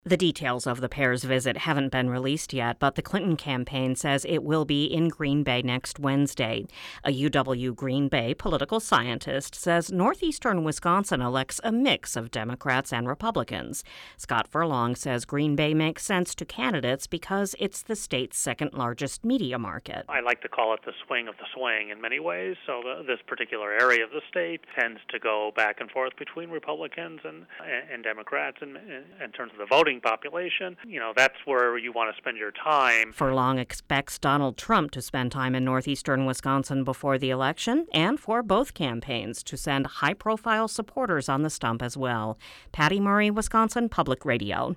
The details of the pair's visit haven't been released yet, but the Clinton campaign says it will be in Green Bay next Wednesday. A UW Green Bay political scientist says northeastern Wisconsin elects a mix of Democrats and Republicans. Scott Furlong says Green Bay makes sense to candidates because it's the state's second largest media market. I like to call it the swing of the swing in many ways. So this particular area of the state tends to go back and forth between Republicans and Democrats in terms of the voting population. That's where you want to spend your time. Furlong expects Donald Trump to spend time in northeastern Wisconsin before the election and for both campaigns to send high-profile supporters on the stump as well. Patty Murray, Wisconsin Public Radio.